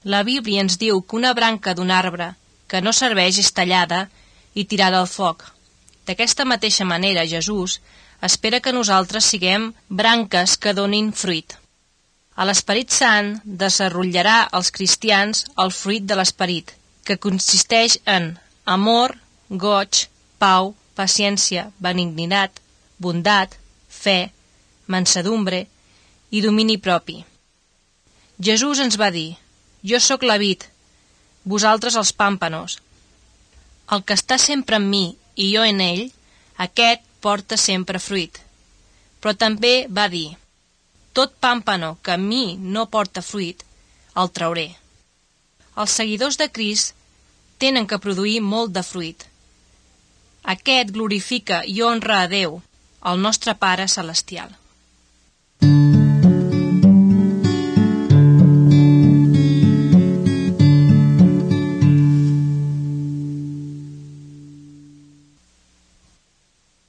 La Bíblia ens diu que una branca d'un arbre que no serveix és tallada i tirada al foc. D'aquesta mateixa manera, Jesús espera que nosaltres siguem branques que donin fruit. A l'Esperit Sant desenrotllarà als cristians el fruit de l'Esperit, que consisteix en amor, goig, pau, paciència, benignitat, bondat, fe, mansedumbre i domini propi. Jesús ens va dir: jo sóc la vid, vosaltres els pàmpanos. El que està sempre en mi i jo en ell, aquest porta sempre fruit. Però també va dir: tot pàmpano que en mi no porta fruit, el trauré. Els seguidors de Crist tenen que produir molt de fruit. Aquest glorifica i honra a Déu, el nostre Pare Celestial.